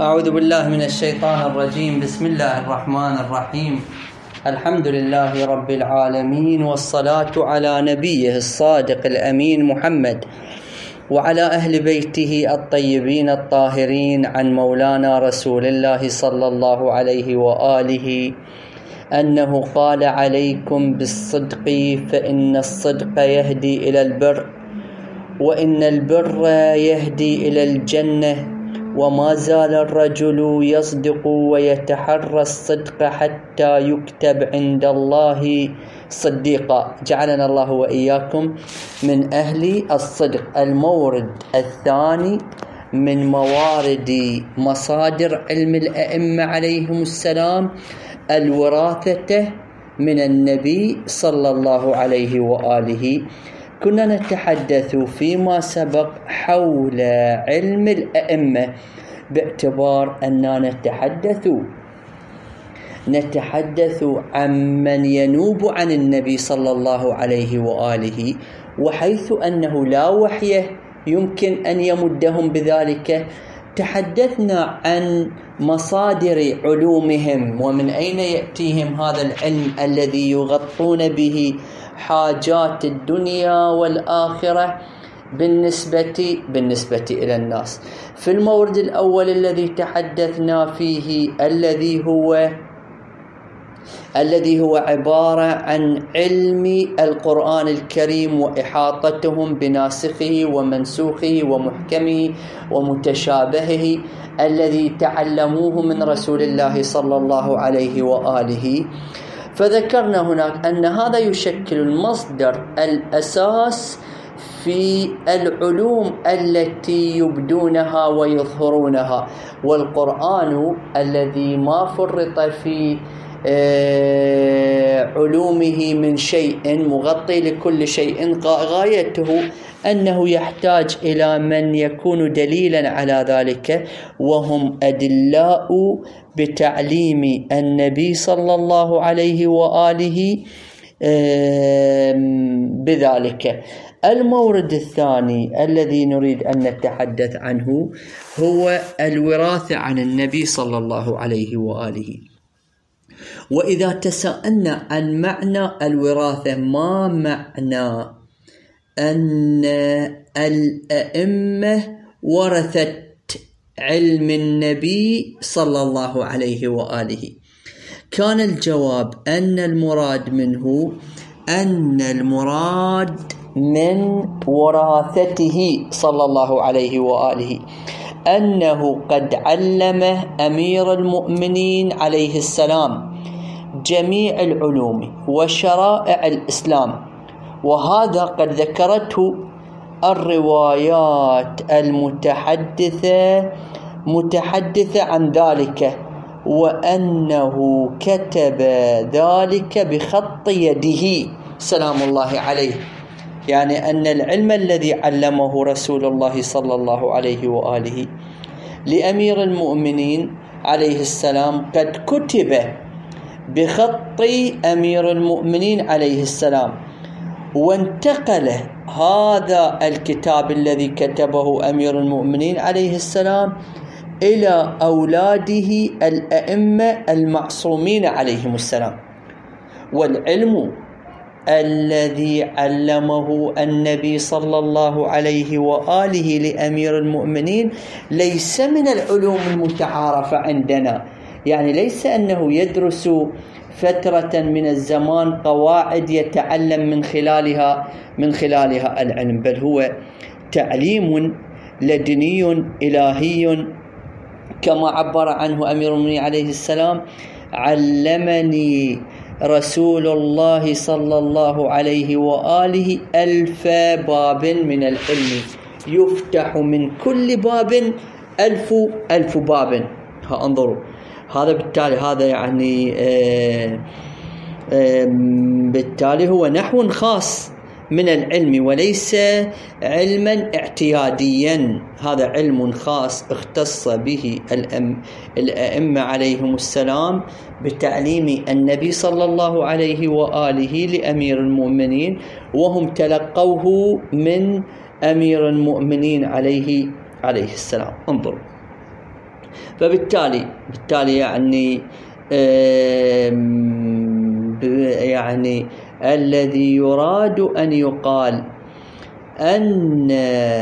أعوذ بالله من الشيطان الرجيم. بسم الله الرحمن الرحيم. الحمد لله رب العالمين، والصلاة على نبيه الصادق الأمين محمد وعلى أهل بيته الطيبين الطاهرين، عن مولانا رسول الله صلى الله عليه وآله أنه قال: عليكم بالصدق فإن الصدق يهدي إلى البر، وإن البر يهدي إلى الجنة، وما زال الرجل يصدق ويتحرى الصدق حتى يكتب عند الله صديقا. جعلنا الله وإياكم من أهل الصدق. المورد الثاني من موارد مصادر علم الأئمة عليهم السلام الوراثة من النبي صلى الله عليه وآله. كنا نتحدث فيما سبق حول علم الأئمة باعتبار أننا نتحدث عن من ينوب عن النبي صلى الله عليه وآله، وحيث أنه لا وحي يمكن أن يمدهم بذلك. تحدثنا عن مصادر علومهم ومن أين يأتيهم هذا العلم الذي يغطون به حاجات الدنيا والآخرة بالنسبة إلى الناس. في المورد الأول الذي تحدثنا فيه الذي هو عبارة عن علم القرآن الكريم وإحاطتهم بناسخه ومنسوخه ومحكمه ومتشابهه الذي تعلموه من رسول الله صلى الله عليه وآله. فذكرنا هناك أن هذا يشكل المصدر الأساس في العلوم التي يبدونها ويظهرونها، والقرآن الذي ما فرط في علومه من شيء، مغطي لكل شيء، غايته أنه يحتاج إلى من يكون دليلا على ذلك، وهم أدلاء بتعليم النبي صلى الله عليه وآله بذلك. المورد الثاني الذي نريد أن نتحدث عنه هو الوراثة عن النبي صلى الله عليه وآله. وإذا تساءلنا عن معنى الوراثة، ما معنى أن الأئمة ورثت علم النبي صلى الله عليه وآله؟ كان الجواب أن المراد من وراثته صلى الله عليه وآله أنه قد علم أمير المؤمنين عليه السلام جميع العلوم وشرائع الإسلام، وهذا قد ذكرته الروايات المتحدثة عن ذلك، وأنه كتب ذلك بخط يده سلام الله عليه. يعني أن العلم الذي علمه رسول الله صلى الله عليه وآله لأمير المؤمنين عليه السلام قد كتب بخط أمير المؤمنين عليه السلام، وانتقل هذا الكتاب الذي كتبه أمير المؤمنين عليه السلام إلى أولاده الأئمة المعصومين عليهم السلام. والعلم الذي علمه النبي صلى الله عليه وآله لأمير المؤمنين ليس من العلوم المتعارفة عندنا، يعني ليس أنه يدرس فترة من الزمان قواعد يتعلم من خلالها العلم، بل هو تعليم لدني إلهي كما عبر عنه أمير المؤمنين عليه السلام: علمني رسول الله صلى الله عليه وآله 1000 باب من العلم، يفتح من كل باب 1000 باب. انظروا، هذا بالتالي هذا يعني بالتالي هو نحو خاص من العلم وليس علما اعتياديا، هذا علم خاص اختص به الأئمة عليهم السلام بتعليم النبي صلى الله عليه وآله لأمير المؤمنين، وهم تلقوه من أمير المؤمنين عليه السلام. انظروا، فبالتالي يعني الذي يراد أن يقال أن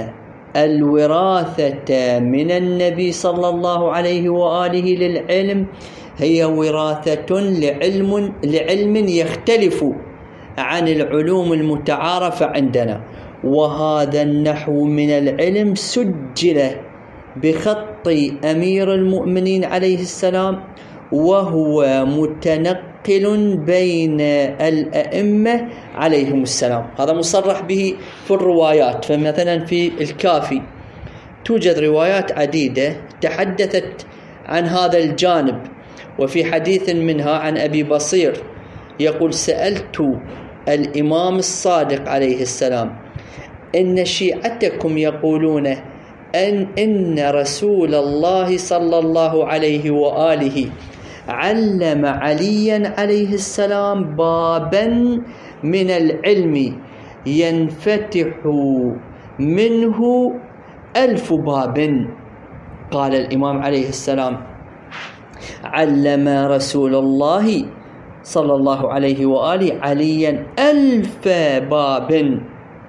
الوراثة من النبي صلى الله عليه وآله للعلم هي وراثة لعلم يختلف عن العلوم المتعارفة عندنا، وهذا النحو من العلم سجل بخط أمير المؤمنين عليه السلام، وهو متنقل بين الأئمة عليهم السلام. هذا مصرح به في الروايات. فمثلا في الكافي توجد روايات عديدة تحدثت عن هذا الجانب، وفي حديث منها عن أبي بصير يقول: سألت الإمام الصادق عليه السلام: إن شيعتكم يقولون إن رسول الله صلى الله عليه وآله علم عليا عليه السلام بابا من العلم ينفتح منه 1000 باب. قال الإمام عليه السلام: علم رسول الله صلى الله عليه وآله عليا 1000 باب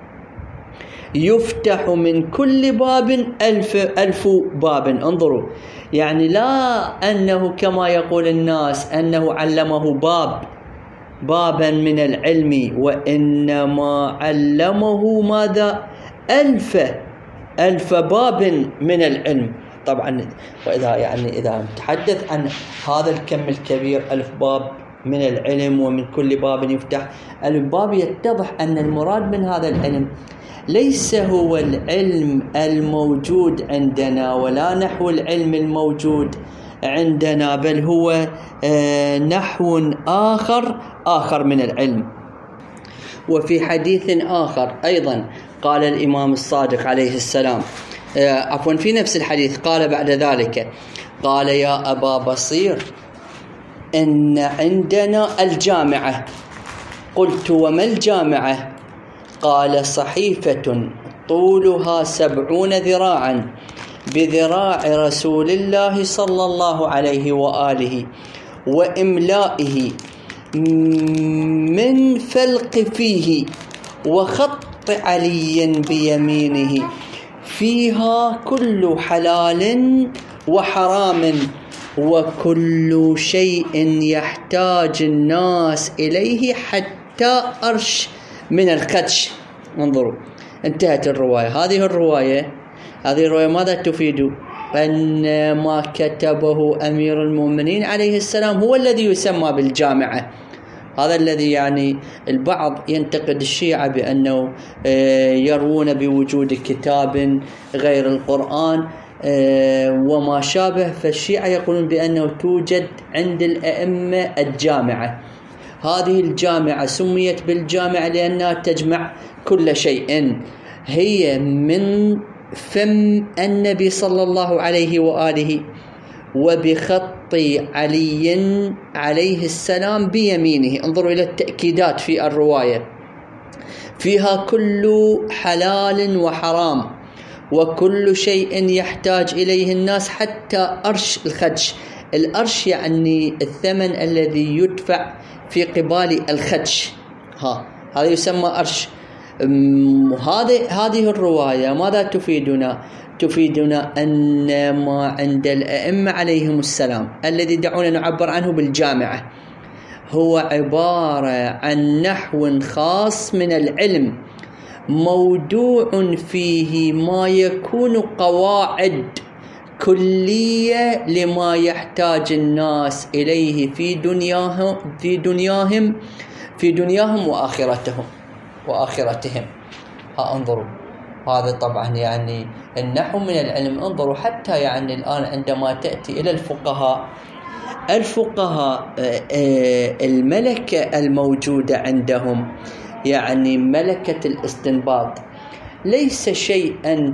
يفتح من كل باب 1000 باب. انظروا، يعني لا أنه كما يقول الناس أنه علمه بابا من العلم، وإنما علمه ماذا؟ 1000 باب من العلم. طبعا إذا نتحدث عن هذا الكم الكبير 1000 باب من العلم ومن كل باب يفتح 1000 باب، يتضح أن المراد من هذا العلم ليس هو العلم الموجود عندنا ولا نحو العلم الموجود عندنا، بل هو نحو آخر من العلم. وفي حديث آخر أيضا قال الإمام الصادق عليه السلام، في نفس الحديث قال بعد ذلك: قال: يا أبا بصير، إن عندنا الجامعة. قلت: وما الجامعة؟ قال: صحيفة طولها 70 ذراعا بذراع رسول الله صلى الله عليه وآله، وإملائه من فلق فيه وخط علي بيمينه، فيها كل حلال وحرام وكل شيء يحتاج الناس إليه حتى أرش من الخدش. انظروا، انتهت الرواية. هذه الرواية ماذا تفيد؟ أن ما كتبه أمير المؤمنين عليه السلام هو الذي يسمى بالجامعة. هذا الذي يعني البعض ينتقد الشيعة بأنه يروون بوجود كتاب غير القرآن وما شابه، فالشيعة يقولون بأنه توجد عند الأئمة الجامعة. هذه الجامعة سميت بالجامعة لأنها تجمع كل شيء، هي من فم النبي صلى الله عليه وآله وبخط علي عليه السلام بيمينه. انظروا إلى التأكيدات في الرواية: فيها كل حلال وحرام وكل شيء يحتاج إليه الناس حتى أرش الخدش. الأرش يعني الثمن الذي يدفع في قبال الخدش، هذا يسمى أرش. هذه الرواية ماذا تفيدنا أن ما عند الأئمة عليهم السلام الذي دعونا نعبر عنه بالجامعة هو عبارة عن نحو خاص من العلم موضوع فيه ما يكون قواعد كلية لما يحتاج الناس إليه في دنياهم وآخرتهم. انظروا، هذا طبعا يعني النحو من العلم. انظروا حتى يعني الآن عندما تأتي إلى الفقهاء الملكة الموجودة عندهم، يعني ملكة الاستنباط، ليس شيئا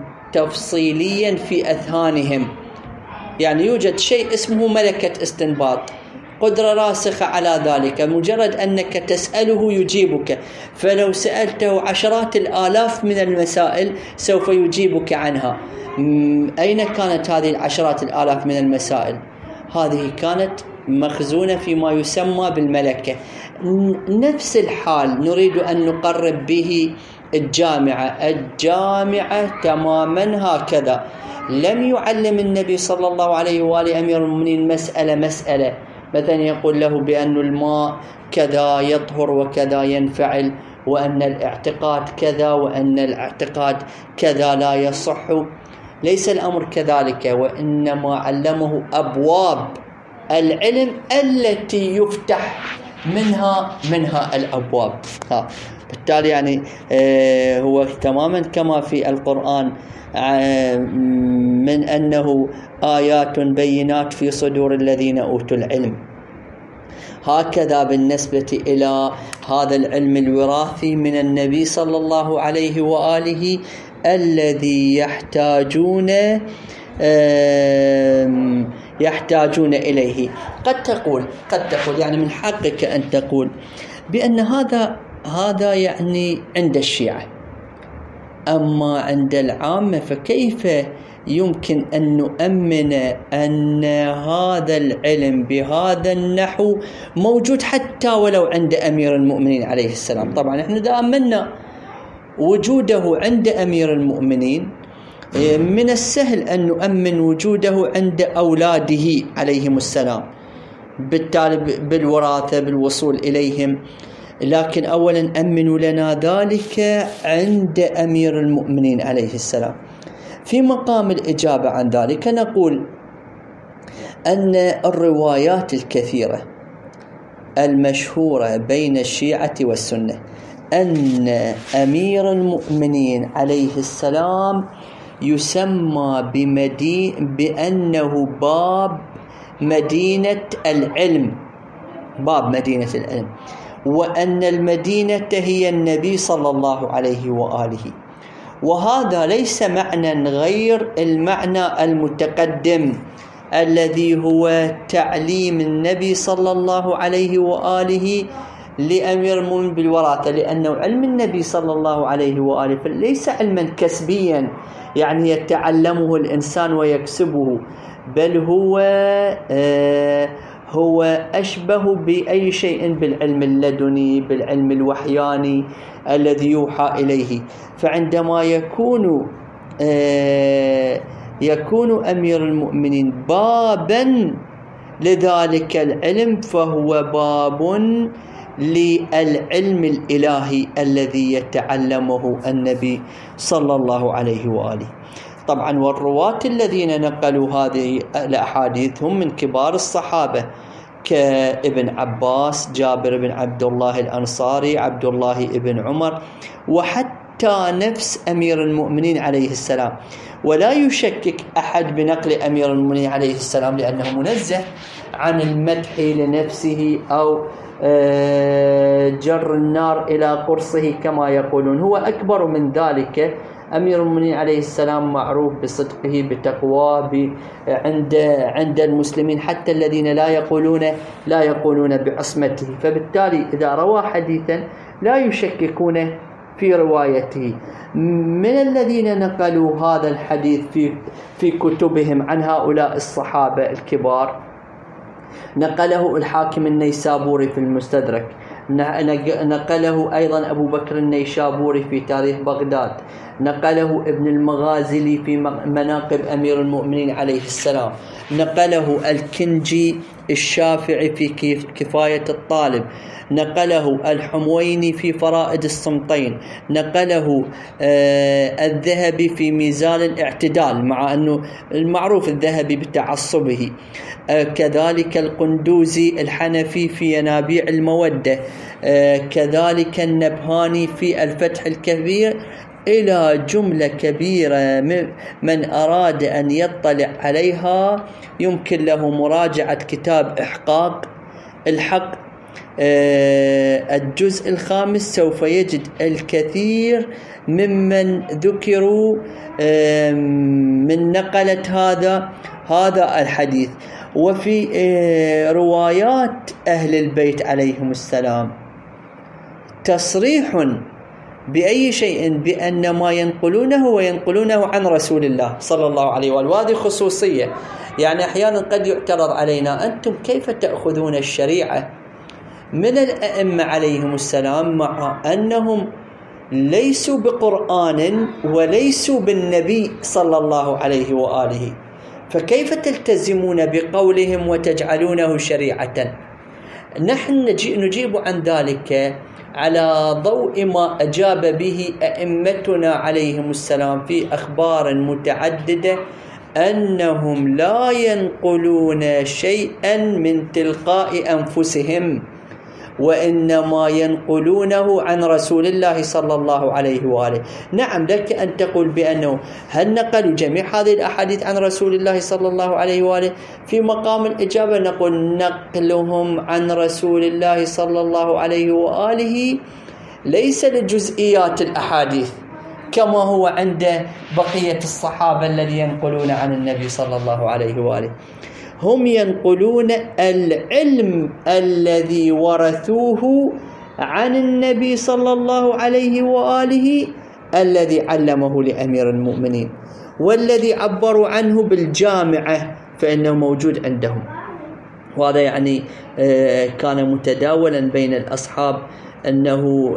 تفصيليا في أذهانهم. يعني يوجد شيء اسمه ملكة استنباط، قدرة راسخة على ذلك، مجرد أنك تسأله يجيبك، فلو سألته عشرات الآلاف من المسائل سوف يجيبك عنها. أين كانت هذه العشرات الآلاف من المسائل؟ هذه كانت مخزونة فيما يسمى بالملكة. نفس الحال نريد أن نقرب به الجامعة تماما هكذا. لم يعلم النبي صلى الله عليه وآله أمير المؤمنين مسألة مثلا يقول له بأن الماء كذا يطهر وكذا ينفعل، وأن الاعتقاد كذا وأن الاعتقاد كذا لا يصح. ليس الأمر كذلك، وإنما علمه أبواب العلم التي يفتح منها الأبواب. بالتالي يعني هو تماما كما في القرآن من أنه آيات بينات في صدور الذين أوتوا العلم، هكذا بالنسبة إلى هذا العلم الوراثي من النبي صلى الله عليه وآله الذي يحتاجون إليه. قد تقول يعني من حقك أن تقول بأن هذا يعني عند الشيعة، أما عند العامة فكيف يمكن أن نؤمن أن هذا العلم بهذا النحو موجود حتى ولو عند أمير المؤمنين عليه السلام؟ طبعا احنا إذا أمنا وجوده عند أمير المؤمنين من السهل أن نؤمن وجوده عند أولاده عليهم السلام، بالتالي بالوراثة بالوصول إليهم. لكن أولا أمنوا لنا ذلك عند أمير المؤمنين عليه السلام. في مقام الإجابة عن ذلك نقول أن الروايات الكثيرة المشهورة بين الشيعة والسنة أن أمير المؤمنين عليه السلام يسمى بأنه باب مدينة العلم، وأن المدينة هي النبي صلى الله عليه وآله. وهذا ليس معنى غير المعنى المتقدم الذي هو تعليم النبي صلى الله عليه وآله لأمير المؤمنين بالوراثة، لأنه علم النبي صلى الله عليه وآله ليس علما كسبيا يعني يتعلمه الإنسان ويكسبه، بل هو أشبه بأي شيء بالعلم اللدني، بالعلم الوحياني الذي يوحى إليه. فعندما يكون أمير المؤمنين بابا لذلك العلم، فهو باب للعلم الإلهي الذي يتعلمه النبي صلى الله عليه وآله. طبعا والرواة الذين نقلوا هذه الأحاديث هم من كبار الصحابة كابن عباس، جابر بن عبد الله الأنصاري، عبد الله بن عمر، وحتى نفس أمير المؤمنين عليه السلام. ولا يشكك أحد بنقل أمير المؤمنين عليه السلام لأنه منزه عن المدح لنفسه أو جر النار إلى قرصه كما يقولون. هو أكبر من ذلك. أمير المؤمنين عليه السلام معروف بصدقه بتقواه عند المسلمين حتى الذين لا يقولون بعصمته، فبالتالي إذا روى حديثا لا يشككون في روايته. من الذين نقلوا هذا الحديث في كتبهم عن هؤلاء الصحابة الكبار نقله الحاكم النيسابوري في المستدرك، نقله أيضا أبو بكر النيشابوري في تاريخ بغداد، نقله ابن المغازلي في مناقب أمير المؤمنين عليه السلام، نقله الكنجي الشافعي في كفاية الطالب، نقله الحمويني في فرائد الصمتين، نقله الذهبي في ميزان الاعتدال، مع أنه المعروف الذهبي بتعصبه، كذلك القندوزي الحنفي في ينابيع المودة، كذلك النبهاني في الفتح الكبير، إلى جملة كبيرة. من أراد أن يطلع عليها يمكن له مراجعة كتاب إحقاق الحق الجزء 5، سوف يجد الكثير ممن ذكروا من نقلة هذا الحديث. وفي روايات أهل البيت عليهم السلام تصريح بأي شيء بأن ما ينقلونه وينقلونه عن رسول الله صلى الله عليه وآله، وهذه خصوصية. يعني أحيانا قد يعترض علينا: أنتم كيف تأخذون الشريعة من الأئمة عليهم السلام مع أنهم ليسوا بقرآن وليسوا بالنبي صلى الله عليه وآله، فكيف تلتزمون بقولهم وتجعلونه شريعة؟ نحن نجيب عن ذلك على ضوء ما أجاب به أئمتنا عليهم السلام في أخبار متعددة أنهم لا ينقلون شيئا من تلقاء أنفسهم، وإنما ينقلونه عن رسول الله صلى الله عليه وآله. نعم، لك أن تقول بأنه هل نقلوا جميع هذه الأحاديث عن رسول الله صلى الله عليه وآله؟ في مقام الإجابة نقول: نقلهم عن رسول الله صلى الله عليه وآله ليس لجزئيات الأحاديث كما هو عند بقية الصحابة الذين ينقلون عن النبي صلى الله عليه وآله. هم ينقلون العلم الذي ورثوه عن النبي صلى الله عليه وآله، الذي علمه لأمير المؤمنين، والذي عبروا عنه بالجامعة فإنه موجود عندهم. وهذا يعني كان متداولا بين الأصحاب، أنه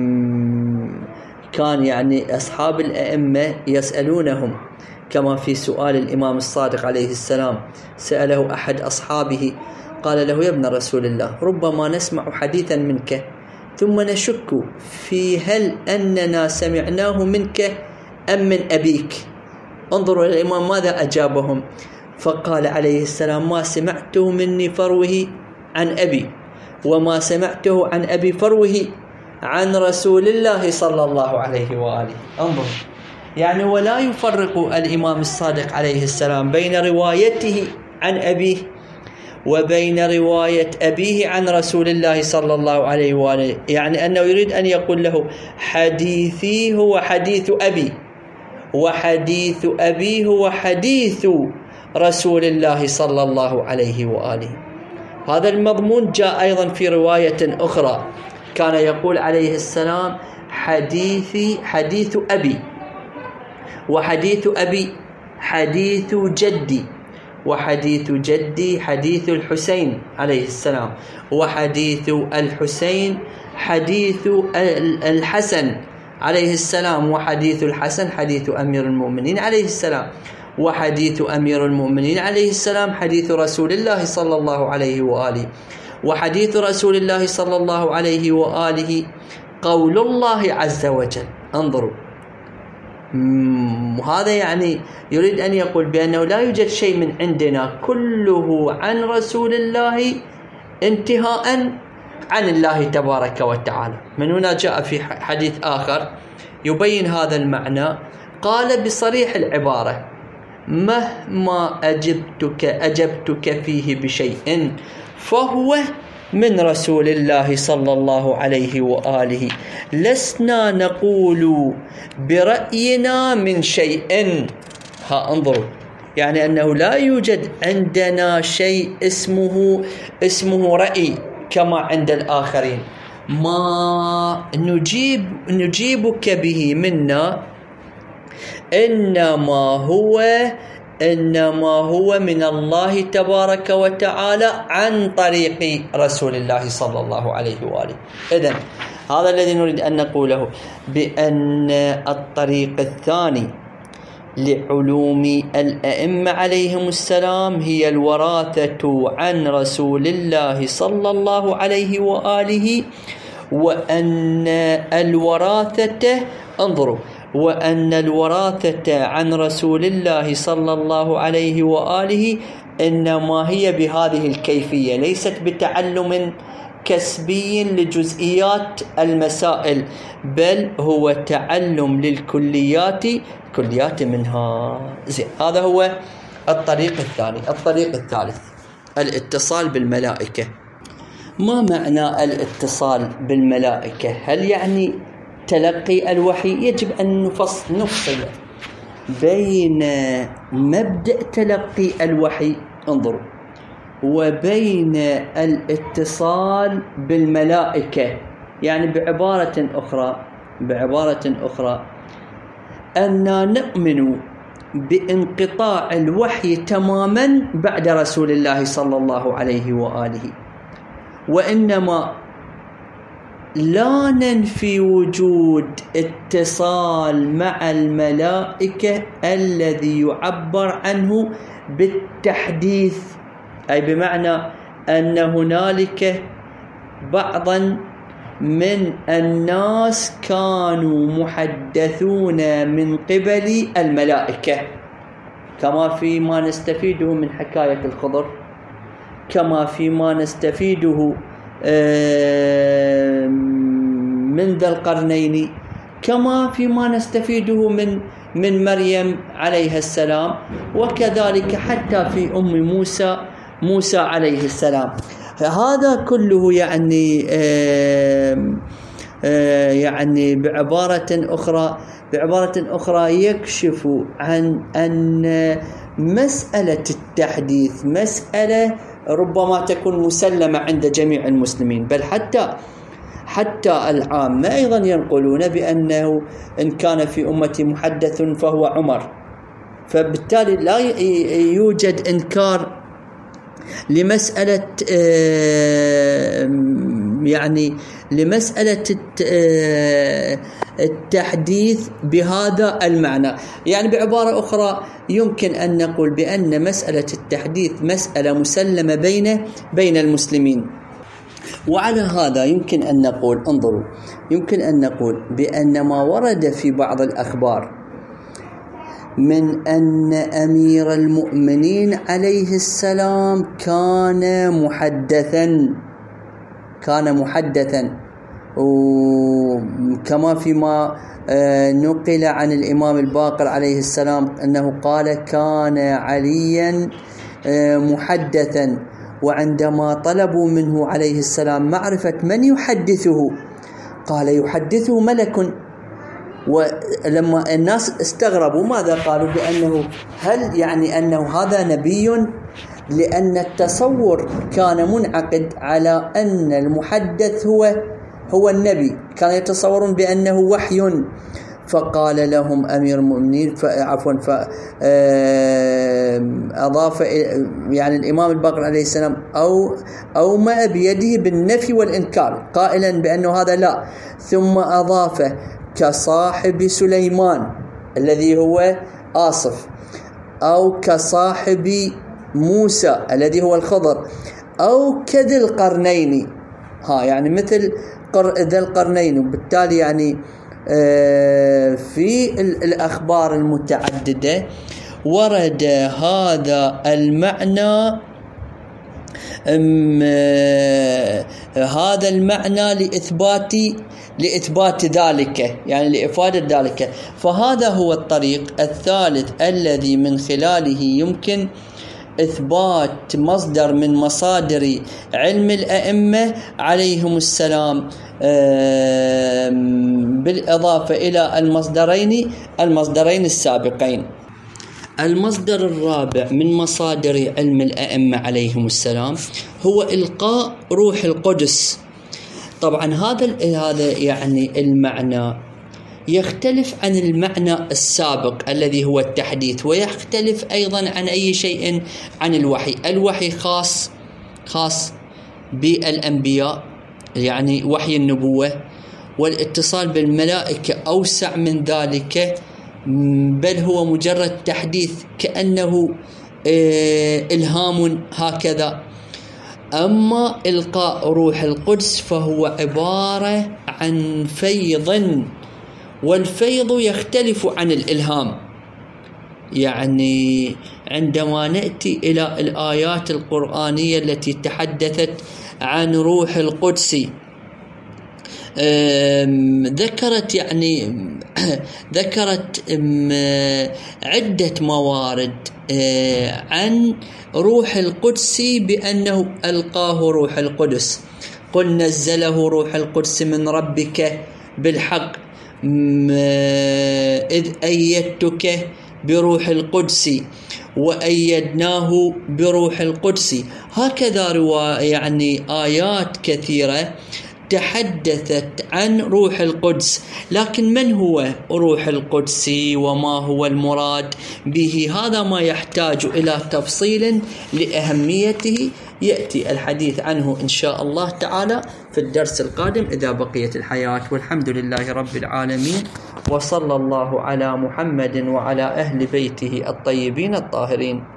كان يعني أصحاب الأئمة يسألونهم، كما في سؤال الإمام الصادق عليه السلام، سأله أحد أصحابه قال له: يا ابن رسول الله، ربما نسمع حديثا منك ثم نشك في هل أننا سمعناه منك أم من أبيك. انظروا الإمام ماذا أجابهم، فقال عليه السلام: ما سمعته مني فروه عن أبي، وما سمعته عن أبي فروه عن رسول الله صلى الله عليه وآله. انظروا، يعني ولا يفرق الإمام الصادق عليه السلام بين روايته عن أبيه وبين رواية أبيه عن رسول الله صلى الله عليه وآله، يعني أنه يريد أن يقول له: حديثي هو حديث أبي، وحديث أبي هو حديث رسول الله صلى الله عليه وآله. هذا المضمون جاء أيضا في رواية أخرى، كان يقول عليه السلام: حديثي حديث أبي، وحديث أبي حديث جدي، وحديث جدي حديث الحسين عليه السلام، وحديث الحسين حديث الحسن عليه السلام، وحديث الحسن حديث أمير المؤمنين عليه السلام، وحديث أمير المؤمنين عليه السلام حديث رسول الله صلى الله عليه وآله، وحديث رسول الله صلى الله عليه وآله قول الله عز وجل. انظروا، هذا يعني يريد أن يقول بأنه لا يوجد شيء من عندنا، كله عن رسول الله انتهاء عن الله تبارك وتعالى. من هنا جاء في حديث آخر يبين هذا المعنى، قال بصريح العبارة: مهما أجبتك فيه بشيء فهو من رسول الله صلى الله عليه وآله، لسنا نقول برأينا من شيء. انظروا، يعني أنه لا يوجد عندنا شيء اسمه رأي كما عند الآخرين. ما نجيبك به منا إنما هو من الله تبارك وتعالى عن طريق رسول الله صلى الله عليه وآله. إذن هذا الذي نريد أن نقوله، بأن الطريق الثاني لعلوم الأئمة عليهم السلام هي الوراثة عن رسول الله صلى الله عليه وآله، وأن الوراثة عن رسول الله صلى الله عليه وآله إنما هي بهذه الكيفية، ليست بتعلم كسبي لجزئيات المسائل، بل هو تعلم للكليات منها. هذا هو الطريق الثاني. الطريق الثالث الاتصال بالملائكة. ما معنى الاتصال بالملائكة؟ هل يعني تلقي الوحي؟ يجب أن نفصل بين مبدأ تلقي الوحي. انظروا، وبين الاتصال بالملائكة. يعني بعبارة أخرى أننا نؤمن بانقطاع الوحي تماما بعد رسول الله صلى الله عليه وآله، وإنما لا ننفي وجود اتصال مع الملائكة الذي يعبر عنه بالتحديث، أي بمعنى أن هنالك بعضا من الناس كانوا محدثون من قبل الملائكة، كما فيما نستفيده من حكاية الخضر، كما فيما نستفيده من ذا القرنين، كما فيما نستفيده من مريم عليها السلام، وكذلك حتى في أم موسى عليه السلام. هذا كله يعني بعبارة أخرى يكشف عن أن مسألة التحديث مسألة ربما تكون مسلمة عند جميع المسلمين، بل حتى العامة أيضا ينقلون بأنه إن كان في أمتي محدث فهو عمر، فبالتالي لا يوجد إنكار لمسألة التحديث بهذا المعنى. يعني بعبارة أخرى يمكن أن نقول بأن مسألة التحديث مسألة مسلمة بين المسلمين. وعلى هذا يمكن أن نقول بأن ما ورد في بعض الأخبار من أن أمير المؤمنين عليه السلام كان محدثا، وكما فيما نقل عن الإمام الباقر عليه السلام أنه قال كان عليا محدثا، وعندما طلبوا منه عليه السلام معرفة من يحدثه قال يحدثه ملك. ولما الناس استغربوا ماذا قالوا؟ بأنه هل يعني أنه هذا نبي؟ لأن التصور كان منعقد على أن المحدث هو النبي، كانوا يتصورون بأنه وحي. فقال لهم أمير المؤمنين أضاف يعني الإمام الباقر عليه السلام أو ما بيده بالنفي والإنكار قائلا بأنه هذا لا، ثم أضاف كصاحب سليمان الذي هو آصف، أو كصاحب موسى الذي هو الخضر، أو كذي القرنين، يعني مثل ذا القرنين. وبالتالي يعني في الأخبار المتعددة ورد هذا المعنى لإثبات ذلك، يعني لإفادة ذلك. فهذا هو الطريق الثالث الذي من خلاله يمكن إثبات مصدر من مصادر علم الأئمة عليهم السلام بالإضافة إلى المصدرين السابقين. المصدر الرابع من مصادر علم الأئمة عليهم السلام هو إلقاء روح القدس. طبعا هذا يعني المعنى يختلف عن المعنى السابق الذي هو التحديث، ويختلف أيضا عن أي شيء عن الوحي. الوحي خاص بالأنبياء، يعني وحي النبوة، والاتصال بالملائكة أوسع من ذلك، بل هو مجرد تحديث كأنه إلهام هكذا. أما إلقاء روح القدس فهو عبارة عن فيض، والفيض يختلف عن الإلهام. يعني عندما نأتي إلى الآيات القرآنية التي تحدثت عن روح القدس ذكرت عدة موارد عن روح القدس بأنه ألقاه روح القدس. قل نزله روح القدس من ربك بالحق إذ أيدتك بروح القدس. وأيدناه بروح القدس. هكذا يعني آيات كثيرة تحدثت عن روح القدس. لكن من هو روح القدس وما هو المراد به؟ هذا ما يحتاج إلى تفصيل لأهميته، يأتي الحديث عنه إن شاء الله تعالى في الدرس القادم إذا بقيت الحياة. والحمد لله رب العالمين، وصلى الله على محمد وعلى أهل بيته الطيبين الطاهرين.